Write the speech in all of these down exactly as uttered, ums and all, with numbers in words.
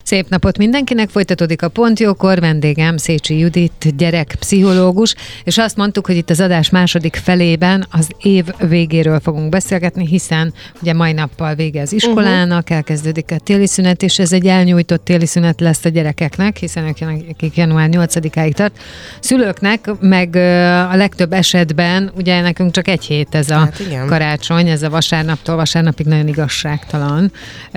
Szép napot mindenkinek, folytatódik a Pontjókor, vendégem Szécsi Judit, gyerekpszichológus, és azt mondtuk, hogy itt az adás második felében az év végéről fogunk beszélgetni, hiszen ugye mai nappal vége az iskolának, uh-huh. elkezdődik a téli szünet, és ez egy elnyújtott téli szünet lesz a gyerekeknek, hiszen ők január nyolcadikáig tart. Szülőknek meg a legtöbb esetben, ugye nekünk csak egy hét ez a hát karácsony, ez a vasárnaptól vasárnapig nagyon igazságtalan,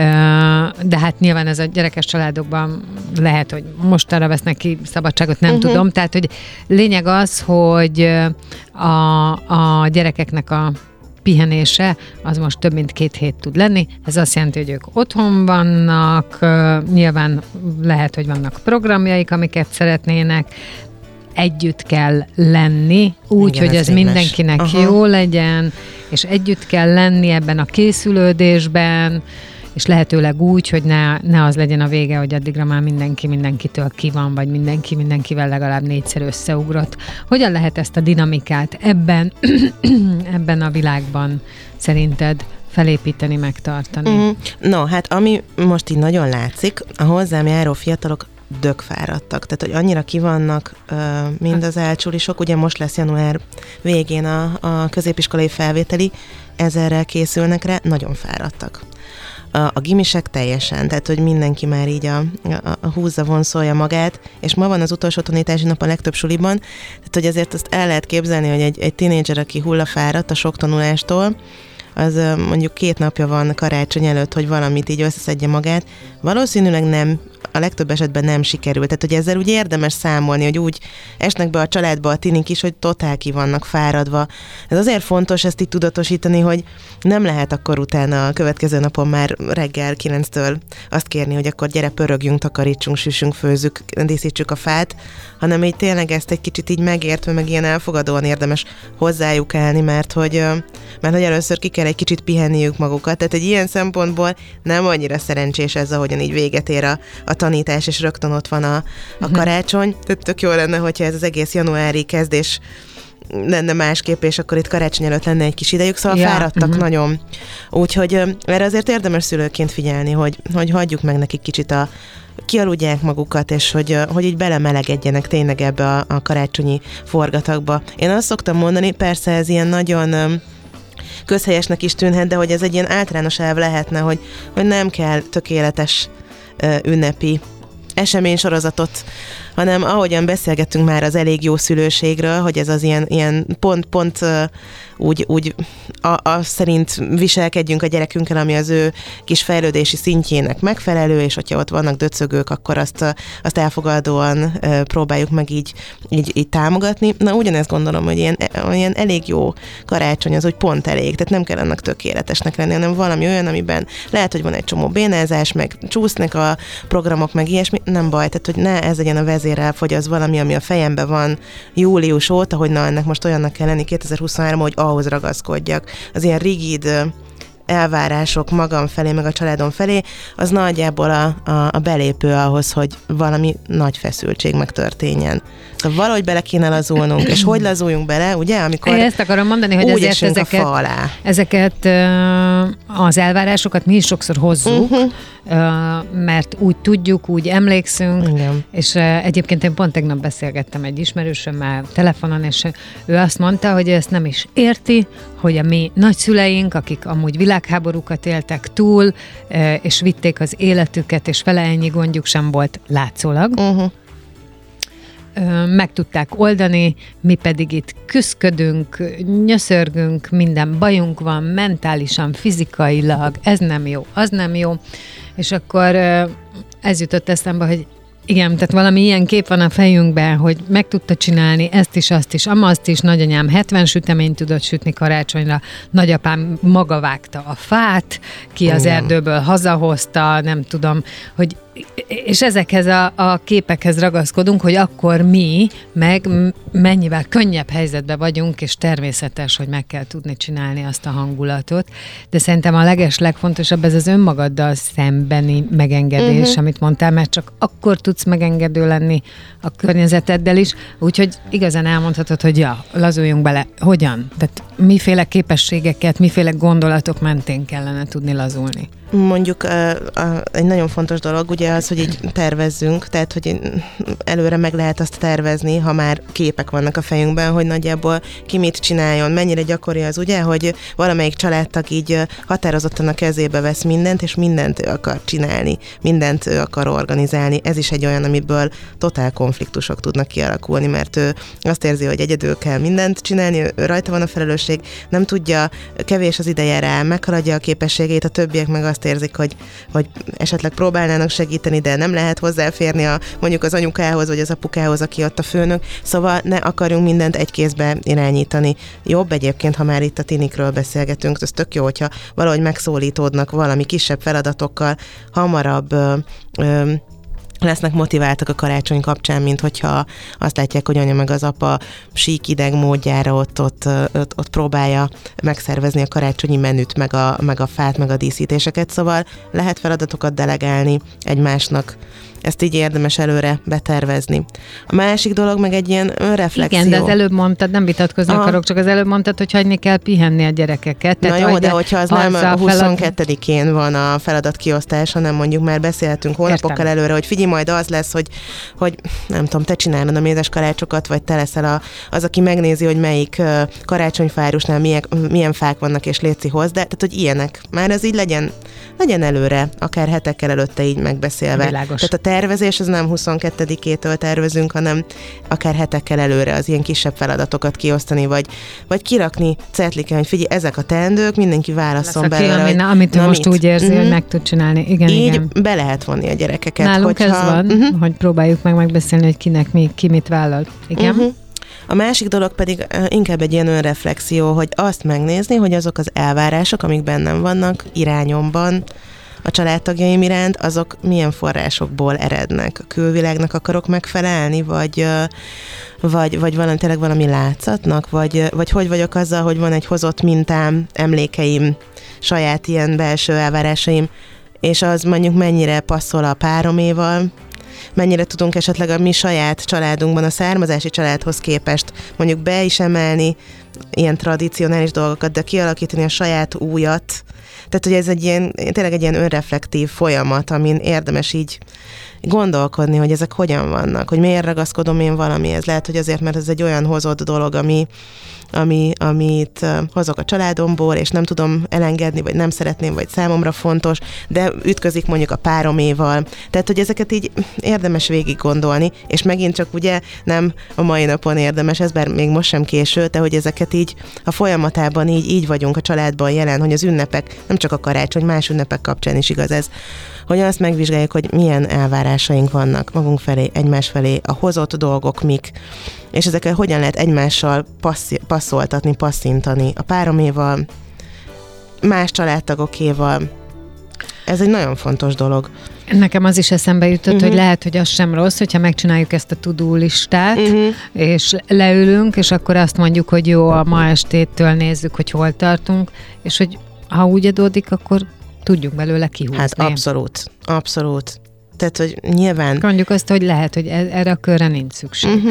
de hát nyilván ez a gyerekes családokban lehet, hogy mostanra vesznek ki szabadságot, nem uh-huh. tudom. Tehát, hogy lényeg az, hogy a, a gyerekeknek a pihenése az most több mint két hét tud lenni. Ez azt jelenti, hogy ők otthon vannak, nyilván lehet, hogy vannak programjaik, amiket szeretnének, együtt kell lenni, úgy, igen, hogy ez mindenkinek Aha. jó legyen, és együtt kell lenni ebben a készülődésben, és lehetőleg úgy, hogy ne, ne az legyen a vége, hogy addigra már mindenki mindenkitől ki van, vagy mindenki mindenkivel legalább négyszer összeugrott. Hogyan lehet ezt a dinamikát ebben, ebben a világban szerinted felépíteni, megtartani? Mm. No, hát ami most így nagyon látszik, a hozzám járó fiatalok dögfáradtak. Tehát, hogy annyira kivannak uh, mind az elcsulisok, ugye most lesz január végén a, a középiskolai felvételi, ezerrel készülnek rá, nagyon fáradtak. A, a gimisek teljesen, tehát, hogy mindenki már így a, a, a húzza, vonszolja magát, és ma van az utolsó tanítási nap a legtöbb suliban, tehát, hogy azért azt el lehet képzelni, hogy egy, egy tínédzser, aki hullafáradt a sok tanulástól, az mondjuk két napja van karácsony előtt, hogy valamit így összeszedje magát, valószínűleg nem, a legtöbb esetben nem sikerült. Tehát, hogy ezzel úgy érdemes számolni, hogy úgy esnek be a családba a tinik is, hogy totál ki vannak fáradva. Ez azért fontos ezt így tudatosítani, hogy nem lehet akkor utána a következő napon már reggel kilenctől azt kérni, hogy akkor gyere, pörögjünk, takarítsunk, süssünk, főzzük, díszítsük a fát, hanem így tényleg ezt egy kicsit így megértve, meg ilyen elfogadóan érdemes hozzájuk állni, mert hogy, mert hogy először ki kell egy kicsit pihenniük magukat. Tehát egy ilyen szempontból nem annyira szerencsés ez, ahogyan így véget ér a, a tanítás, és rögtön ott van a, a karácsony. Tehát tök jó lenne, hogyha ez az egész januári kezdés lenne másképp, és akkor itt karácsony előtt lenne egy kis idejük, szóval ja, fáradtak uh-huh. nagyon. Úgyhogy erre azért érdemes szülőként figyelni, hogy, hogy hagyjuk meg nekik kicsit a kialudják magukat, és hogy, hogy így belemelegedjenek tényleg ebbe a, a karácsonyi forgatagba. Én azt szoktam mondani, persze ez ilyen nagyon közhelyesnek is tűnhet, de hogy ez egy ilyen általános elv lehetne, hogy, hogy nem kell tökéletes ünnepi eseménysorozatot, hanem ahogyan beszélgettünk már az elég jó szülőségről, hogy ez az ilyen, ilyen pont, pont uh, úgy, úgy a, a szerint viselkedjünk a gyerekünkkel, ami az ő kis fejlődési szintjének megfelelő, és hogyha ott vannak döcögők, akkor azt, azt elfogadóan uh, próbáljuk meg így, így, így támogatni. Na, ugyanezt gondolom, hogy ilyen, ilyen elég jó karácsony az, hogy pont elég, tehát nem kell annak tökéletesnek lenni, hanem valami olyan, amiben lehet, hogy van egy csomó bénázás, meg csúsznak a programok, meg ilyesmi, nem baj, tehát hogy ne ez legyen a vezérelfogy, az valami, ami a fejemben van július óta, hogy na, ennek most olyannak kell lenni kétezer-huszonhárom, hogy ahhoz ragaszkodjak. Az ilyen rigid elvárások magam felé, meg a családom felé, az nagyjából a, a, a belépő ahhoz, hogy valami nagy feszültség megtörténjen. Szóval valahogy bele kéne lazulnunk, és hogy lazuljunk bele, ugye, amikor én ezt akarom mondani, hogy úgy ezért ezeket, a fa alá. ezeket az elvárásokat mi is sokszor hozzuk, uh-huh. mert úgy tudjuk, úgy emlékszünk, igen. És egyébként én pont tegnap beszélgettem egy ismerősömmel telefonon, és ő azt mondta, hogy ezt nem is érti, hogy a mi nagyszüleink, akik amúgy világháborúkat éltek túl, és vitték az életüket, és vele ennyi gondjuk sem volt látszólag, uh-huh. meg tudták oldani, mi pedig itt küszködünk, nyöszörgünk, minden bajunk van, mentálisan, fizikailag, ez nem jó, az nem jó, és akkor ez jutott eszembe, hogy igen, tehát valami ilyen kép van a fejünkben, hogy meg tudta csinálni ezt is, azt is, amazt is, nagyanyám hetven süteményt tudott sütni karácsonyra, nagyapám maga vágta a fát, ki az erdőből hazahozta, nem tudom, hogy és ezekhez a, a képekhez ragaszkodunk, hogy akkor mi meg mennyivel könnyebb helyzetben vagyunk, és természetes, hogy meg kell tudni csinálni azt a hangulatot. De szerintem a leges legfontosabb ez az önmagaddal szembeni megengedés, uh-huh. amit mondtál, mert csak akkor tudsz megengedő lenni a környezeteddel is. Úgyhogy igazán elmondhatod, hogy ja, lazuljunk bele. Hogyan? Tehát miféle képességeket, miféle gondolatok mentén kellene tudni lazulni? Mondjuk uh, uh, egy nagyon fontos dolog ugye az, hogy így tervezzünk, tehát hogy előre meg lehet azt tervezni, ha már képek vannak a fejünkben, hogy nagyjából ki mit csináljon, mennyire gyakori az ugye, hogy valamelyik családtag így határozottan a kezébe vesz mindent, és mindent ő akar csinálni, mindent ő akar organizálni. Ez is egy olyan, amiből totál konfliktusok tudnak kialakulni, mert ő azt érzi, hogy egyedül kell mindent csinálni, ő rajta van a felelősség, nem tudja, kevés az ideje rá, meghaladja a képességét, a többiek meg azt érzik, hogy, hogy esetleg próbálnának segíteni, de nem lehet hozzáférni a, mondjuk az anyukához, vagy az apukához, aki ott a főnök, szóval ne akarjunk mindent egy kézbe irányítani. Jobb egyébként, ha már itt a tinikről beszélgetünk, ez tök jó, hogyha valahogy megszólítódnak valami kisebb feladatokkal, hamarabb ö, ö, lesznek motiváltak a karácsony kapcsán, mint hogyha azt látják, hogy anya meg az apa sík ideg módjára ott, ott, ott, ott próbálja megszervezni a karácsonyi menüt, meg a, meg a fát, meg a díszítéseket, szóval lehet feladatokat delegálni egymásnak. Ezt így érdemes előre betervezni. A másik dolog meg egy ilyen önreflexió. Igen, de az előbb mondtad, nem vitatkozni Aha. akarok, csak az előbb mondtad, hogy hagyni kell pihenni a gyerekeket. Na jó, de hogyha az nem a huszonkettedikén van a feladatkiosztás, hanem mondjuk már beszélhetünk hónapokkal Értem. előre, hogy figyelj, majd az lesz, hogy, hogy nem tudom, te csinálod a mézes karácsokat, vagy te leszel a, az, aki megnézi, hogy melyik karácsonyfárusnál milyen, milyen fák vannak, és létszi hozzá, tehát hogy ilyenek. Már ez így legyen, legyen előre, akár hetekkel előtte így megbeszélve. Világos. Tehát a tervezés az nem huszonkettedikétől tervezünk, hanem akár hetekkel előre az ilyen kisebb feladatokat kiosztani, vagy, vagy kirakni cetliken, hogy figyelj, ezek a teendők, mindenki válasszon belőle. Ami, amit ő most mit? úgy érzi, mm-hmm. hogy meg tud csinálni. Igen, így igen. be lehet vonni a gyerekeket. Nálunk hogyha... ez van, mm-hmm. hogy próbáljuk meg megbeszélni, hogy kinek mi, ki mit vállal. Igen. Mm-hmm. A másik dolog pedig inkább egy ilyen önreflexió, hogy azt megnézni, hogy azok az elvárások, amik bennem vannak, irányomban, a családtagjaim iránt, azok milyen forrásokból erednek. A külvilágnak akarok megfelelni, vagy, vagy, vagy valami, tényleg valami látszatnak, vagy, vagy hogy vagyok azzal, hogy van egy hozott mintám, emlékeim, saját ilyen belső elvárásaim, és az mondjuk mennyire passzol a pároméval, mennyire tudunk esetleg a mi saját családunkban, a származási családhoz képest mondjuk be is emelni ilyen tradicionális dolgokat, de kialakítani a saját újat. Tehát, hogy ez egy ilyen, tényleg egy ilyen önreflektív folyamat, amin érdemes így gondolkodni, hogy ezek hogyan vannak, hogy miért ragaszkodom én valamihez. Lehet, hogy azért, mert ez egy olyan hozott dolog, ami, ami, amit hozok a családomból, és nem tudom elengedni, vagy nem szeretném, vagy számomra fontos, de ütközik mondjuk a pároméval. Tehát, hogy ezeket így érdemes végig gondolni, és megint csak ugye nem a mai napon érdemes ez, bár még most sem késő, de hogy ezeket így a folyamatában így, így vagyunk a családban jelen, hogy az ünnepek, nem csak a karácsony, más ünnepek kapcsán is igaz ez, hogy azt megvizsgáljuk, hogy milyen elvárásaink vannak magunk felé, egymás felé, a hozott dolgok mik, és ezeket hogyan lehet egymással passzi- passzoltatni, passzintani a pároméval, más családtagokéval. Ez egy nagyon fontos dolog. Nekem az is eszembe jutott, uh-huh. hogy lehet, hogy az sem rossz, hogyha megcsináljuk ezt a to-do listát, uh-huh. és leülünk, és akkor azt mondjuk, hogy jó, a ma estétől nézzük, hogy hol tartunk, és hogy ha úgy adódik, akkor tudjuk belőle kihúzni. Hát abszolút, abszolút. Tehát, hogy nyilván... Mondjuk azt, hogy lehet, hogy erre a körre nincs szükség. Uh-huh.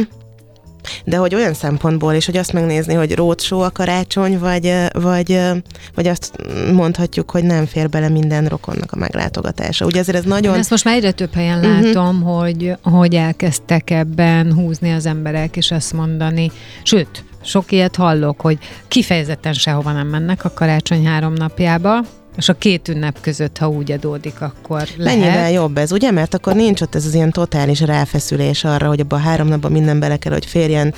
De hogy olyan szempontból is, hogy azt megnézni, hogy rócsó a karácsony, vagy, vagy, vagy azt mondhatjuk, hogy nem fér bele minden rokonnak a meglátogatása. Ugye ezért ez nagyon... Én ezt most már egyre több helyen uh-huh. látom, hogy, hogy elkezdtek ebben húzni az emberek, és azt mondani, sőt, sok ilyet hallok, hogy kifejezetten sehova nem mennek a karácsony három napjába, és a két ünnep között, ha úgy adódik, akkor lehet. Mennyivel jobb ez, ugye? Mert akkor nincs ott ez az ilyen totális ráfeszülés arra, hogy abban a három napban minden bele kell, hogy férjen,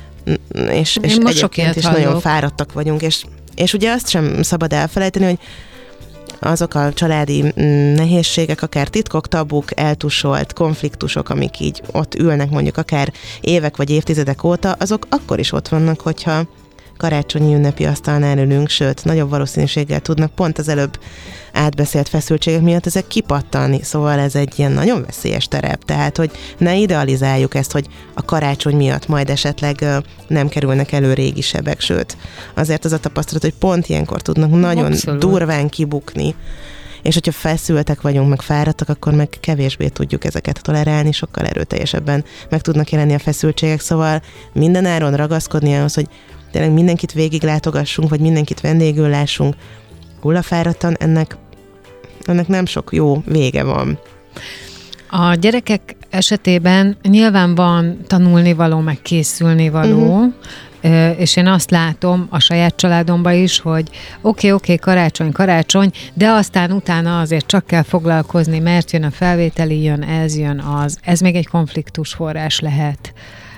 és, és egyébként is hallok. Nagyon fáradtak vagyunk, és, és ugye azt sem szabad elfelejteni, hogy azok a családi nehézségek, akár titkok, tabuk, eltusolt konfliktusok, amik így ott ülnek mondjuk akár évek vagy évtizedek óta, azok akkor is ott vannak, hogyha karácsonyi ünnepi asztalnál ülünk, sőt, nagyobb valószínűséggel tudnak pont az előbb átbeszélt feszültségek miatt ezek kipattalni, szóval ez egy ilyen nagyon veszélyes terep, tehát, hogy ne idealizáljuk ezt, hogy a karácsony miatt majd esetleg uh, nem kerülnek elő régi sebek, sőt, azért az a tapasztalat, hogy pont ilyenkor tudnak nagyon Abszolút. durván kibukni, és hogyha feszültek vagyunk, meg fáradtak, akkor meg kevésbé tudjuk ezeket tolerálni, sokkal erőteljesebben meg tudnak jelenni a feszültségek, szóval mindenáron ragaszkodni ahhoz, hogy tényleg mindenkit végiglátogassunk, vagy mindenkit vendégül lássunk hullafáradtan, ennek, ennek nem sok jó vége van. A gyerekek esetében nyilván van tanulnivaló, meg készülnivaló, uh-huh. és én azt látom a saját családomban is, hogy oké, okay, oké, okay, karácsony, karácsony, de aztán utána azért csak kell foglalkozni, mert jön a felvételi, jön ez, jön az. Ez még egy konfliktus forrás lehet,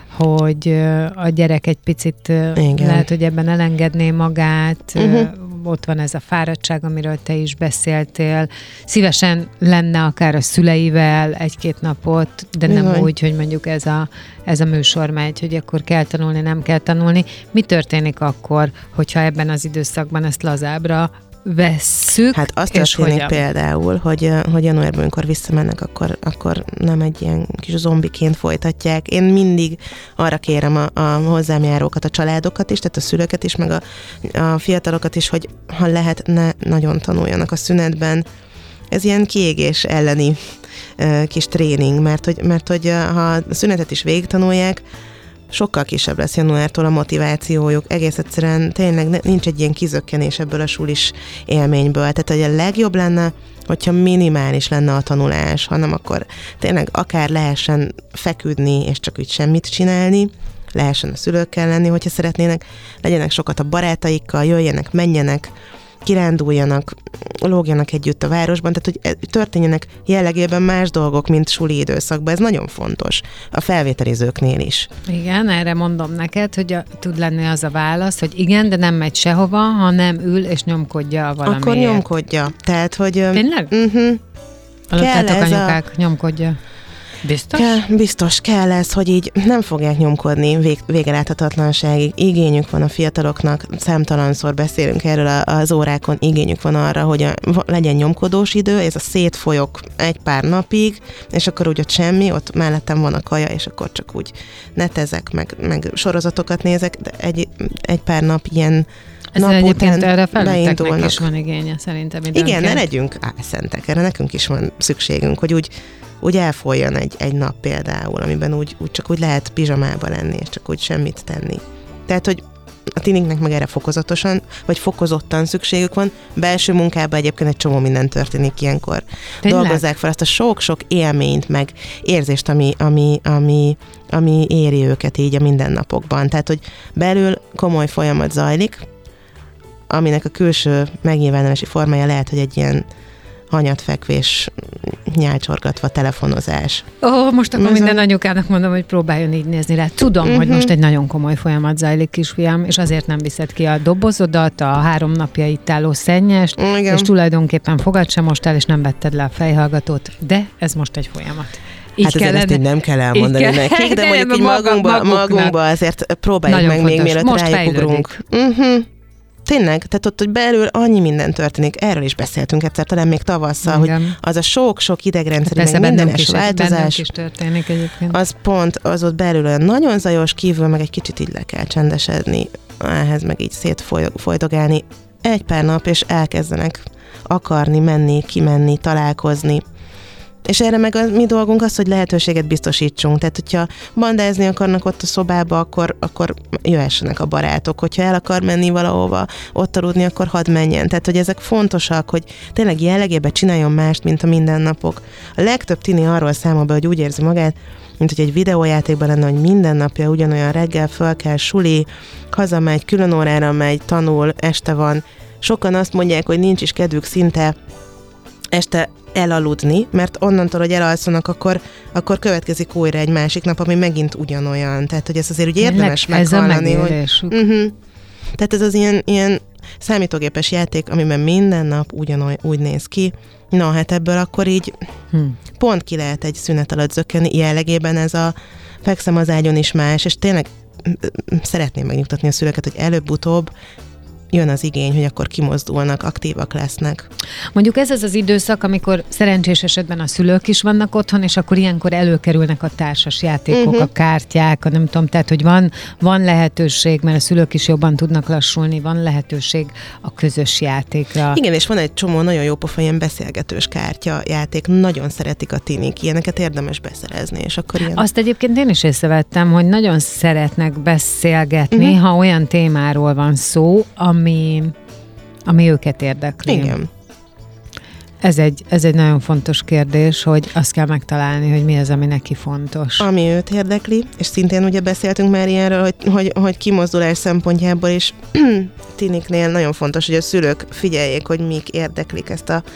hogy a gyerek egy picit igen. lehet, hogy ebben elengedné magát, uh-huh. ott van ez a fáradtság, amiről te is beszéltél. Szívesen lenne akár a szüleivel egy-két napot, de nem Jaj. úgy, hogy mondjuk ez a, ez a műsor megy, hogy akkor kell tanulni, nem kell tanulni. Mi történik akkor, hogyha ebben az időszakban ezt lazábbra vesszük? Hát azt történik például, hogy, hogy januárban, amikor visszamennek, akkor, akkor nem egy ilyen kis zombiként folytatják. Én mindig arra kérem a, a hozzám járókat, a családokat is, tehát a szülőket is, meg a, a fiatalokat is, hogy ha lehet, ne nagyon tanuljanak a szünetben. Ez ilyen kiégés elleni uh, kis tréning, mert hogy, mert hogy uh, ha a szünetet is végig tanulják, sokkal kisebb lesz januártól a motivációjuk. Egész egyszerűen tényleg nincs egy ilyen kizökkenés ebből a sulis élményből. Tehát, hogy a legjobb lenne, hogyha minimális lenne a tanulás, hanem akkor tényleg akár lehessen feküdni, és csak úgy semmit csinálni, lehessen a szülőkkel lenni, hogyha szeretnének, legyenek sokat a barátaikkal, jöjjenek, menjenek, kiránduljanak, lógjanak együtt a városban, tehát hogy történjenek jellegében más dolgok, mint suli időszakban. Ez nagyon fontos a felvételizőknél is. Igen, erre mondom neked, hogy a, tud lenni az a válasz, hogy igen, de nem megy sehova, hanem ül és nyomkodja valamiért. Akkor nyomkodja. Tehát, hogy... Tényleg? Uh-huh. Aludtátok anyukák, a... nyomkodja. Biztos? Kell, biztos kell ez, hogy így nem fogják nyomkodni vég, végeláthatatlanságig. Igényük van a fiataloknak, számtalanszor beszélünk erről az órákon, igényük van arra, hogy a, legyen nyomkodós idő, ez a szétfolyok egy pár napig, és akkor úgy ott semmi, ott mellettem van a kaja, és akkor csak úgy netezek, meg, meg sorozatokat nézek, de egy, egy pár nap ilyen ez nap után erre felnőtteknek is van igénye, szerintem. Időnként. Igen, ne legyünk álszentek, erre nekünk is van szükségünk, hogy úgy úgy elfolyjon egy, egy nap például, amiben úgy, úgy csak úgy lehet pizsamába lenni, és csak úgy semmit tenni. Tehát, hogy a tiniknek meg erre fokozatosan, vagy fokozottan szükségük van. Belső munkában egyébként egy csomó minden történik ilyenkor. Tényleg? Dolgozzák fel azt a sok-sok élményt, meg érzést, ami, ami, ami, ami éri őket így a mindennapokban. Tehát, hogy belül komoly folyamat zajlik, aminek a külső megnyilvánulási formája lehet, hogy egy ilyen hanyatfekvés, nyálcsorgatva telefonozás. Ó, oh, most akkor minden a... anyukának mondom, hogy próbáljon így nézni rá. Tudom, uh-huh. hogy most egy nagyon komoly folyamat zajlik, kisfiam, és azért nem viszed ki a dobozodat, a három napja itt álló szennyest, igen. és tulajdonképpen fogad sem mostál, és nem vetted le a fejhallgatót, de ez most egy folyamat. Így hát azért ezt így nem kell elmondani kell. nekik, de, de mondjuk így magunkba, magunkba azért próbáljuk nagyon meg fontos. Még mielőtt rájuk ugrunk. Uh-huh. Tényleg, tehát ott, hogy belül annyi minden történik, erről is beszéltünk egyszer, talán még tavasszal, igen. hogy az a sok-sok idegrendszeri, meg mindenes változás, is történik egyébként. Az pont, az ott belül olyan nagyon zajos, kívül meg egy kicsit így le kell csendesedni, ehhez meg így szétfolydogálni egy pár nap, és elkezdenek akarni, menni, kimenni, találkozni. És erre meg a mi dolgunk az, hogy lehetőséget biztosítsunk. Tehát, hogyha bandázni akarnak ott a szobába, akkor, akkor jöhessenek a barátok. Hogyha el akar menni valahova, ott aludni, akkor hadd menjen. Tehát, hogy ezek fontosak, hogy tényleg jellegében csináljon mást, mint a mindennapok. A legtöbb tini arról számol be, hogy úgy érzi magát, mint hogy egy videójátékban lenne, hogy minden napja ugyanolyan reggel föl kell, suli, hazamegy, külön órára megy, tanul, este van. Sokan azt mondják, hogy nincs is kedvük szinte este elaludni, mert onnantól, hogy elalszanak, akkor, akkor következik újra egy másik nap, ami megint ugyanolyan. Tehát, hogy ez azért úgy érdemes meghallani. Hogy, uh-huh. Tehát ez az ilyen, ilyen számítógépes játék, amiben minden nap ugyanolyan úgy néz ki. Na, hát ebből akkor így hmm. pont ki lehet egy szünet alatt zökkenni. Jellegében ez a fekszem az ágyon is más, és tényleg szeretném megnyugtatni a szülőket, hogy előbb-utóbb jön az igény, hogy akkor kimozdulnak, aktívak lesznek. Mondjuk ez az az időszak, amikor szerencsés esetben a szülők is vannak otthon, és akkor ilyenkor előkerülnek a társas játékok, uh-huh. a kártyák, a nem tudom, tehát, hogy van, van lehetőség, mert a szülők is jobban tudnak lassulni, van lehetőség a közös játékra. Igen, és van egy csomó nagyon jó pofa ilyen beszélgetős kártya játék, nagyon szeretik a tinik, ilyeneket érdemes beszerezni, és akkor ilyen... Azt egyébként én is észrevettem, hogy nagyon szeretnek beszélgetni, uh-huh. ha olyan témáról van szó, ami, ami őket érdekli. Igen. ez egy, ez egy nagyon fontos kérdés, hogy azt kell megtalálni, hogy mi az, ami neki fontos. Ami őt érdekli, és szintén ugye beszéltünk már ilyenről, hogy, hogy, hogy kimozdulás szempontjából is tiniknél nagyon fontos, hogy a szülők figyeljék, hogy mik érdeklik ezt a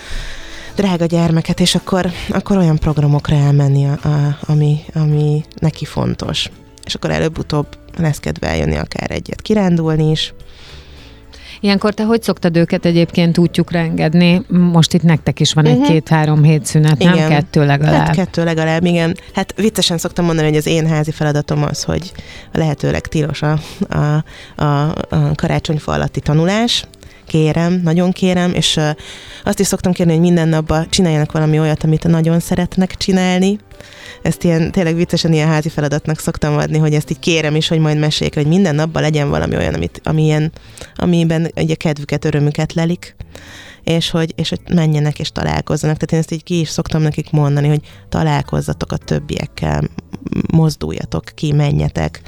drága gyermeket, és akkor, akkor olyan programokra elmenni, a, a, ami, ami neki fontos. És akkor előbb-utóbb lesz kedve eljönni akár egyet kirándulni is. Ilyenkor te hogy szoktad őket egyébként útjukra engedni? Most itt nektek is van uh-huh. egy két-három hét szünet, igen. nem? Kettő legalább. Hát kettő legalább, igen. Hát viccesen szoktam mondani, hogy az én házi feladatom az, hogy lehetőleg tilos a, a, a, a karácsonyfa alatti tanulás. Kérem, nagyon kérem, és uh, azt is szoktam kérni, hogy minden napban csináljanak valami olyat, amit nagyon szeretnek csinálni. Ezt ilyen, tényleg viccesen ilyen házi feladatnak szoktam adni, hogy ezt így kérem is, hogy majd meséljék, hogy minden napban legyen valami olyan, amit, ami ilyen, amiben ugye kedvüket, örömüket lelik, és hogy, és hogy menjenek és találkozzanak. Tehát én ezt így ki is szoktam nekik mondani, hogy találkozzatok a többiekkel, mozduljatok ki, menjetek.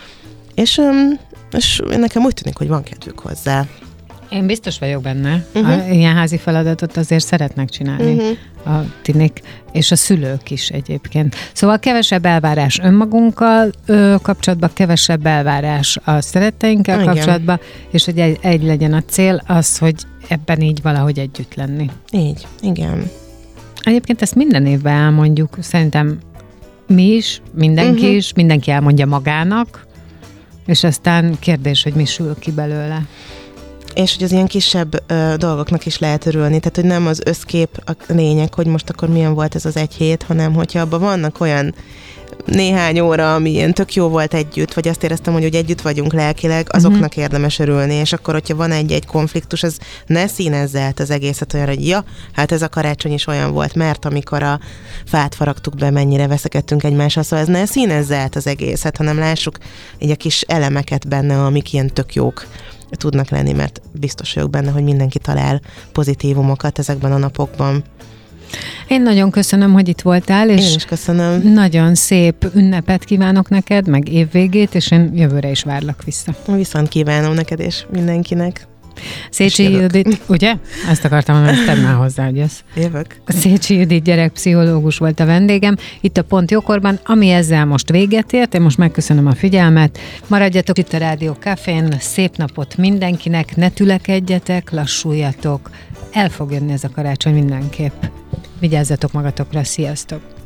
És, um, és nekem úgy tűnik, hogy van kedvük hozzá. Én biztos vagyok benne. Uh-huh. A, ilyen házi feladatot azért szeretnek csinálni uh-huh. a tinik, és a szülők is egyébként. Szóval kevesebb elvárás önmagunkkal ö, kapcsolatban, kevesebb elvárás a szeretteinkkel igen. kapcsolatban, és hogy egy, egy legyen a cél, az, hogy ebben így valahogy együtt lenni. Így, igen. Egyébként ezt minden évben elmondjuk, szerintem mi is, mindenki uh-huh. is, mindenki elmondja magának, és aztán kérdés, hogy mi sül ki belőle. És hogy az ilyen kisebb ö, dolgoknak is lehet örülni, tehát hogy nem az összkép a lényeg, hogy most akkor milyen volt ez az egy hét, hanem hogyha abban vannak olyan néhány óra, ami ilyen tök jó volt együtt, vagy azt éreztem, hogy, hogy együtt vagyunk lelkileg, azoknak uh-huh. érdemes örülni, és akkor, hogyha van egy-egy konfliktus, az ne színezze át az egészet olyan, hogy ja, hát ez a karácsony is olyan volt, mert amikor a fát faragtuk be, mennyire veszekedtünk egymással, szóval ez ne színezze át az egészet, hanem lássuk így a kis elemeket benne, amik ilyen tök jók tudnak lenni, mert biztos vagyok benne, hogy mindenki talál pozitívumokat ezekben a napokban. Én nagyon köszönöm, hogy itt voltál, és én is köszönöm. Nagyon szép ünnepet kívánok neked, meg évvégét, és én jövőre is várlak vissza. Viszont kívánom neked és mindenkinek. Szécsi Judit, ugye? Ezt akartam, hogy ezt tedd már hozzá, hogy ez. Jövök. Szécsi Judit gyerekpszichológus volt a vendégem, itt a Pont Jókorban, ami ezzel most véget ért. Én most megköszönöm a figyelmet. Maradjatok itt a Rádió Cafén, szép napot mindenkinek, ne tülekedjetek, lassuljatok. El fog jönni ez a karácsony mindenképp. Vigyázzatok magatokra, sziasztok!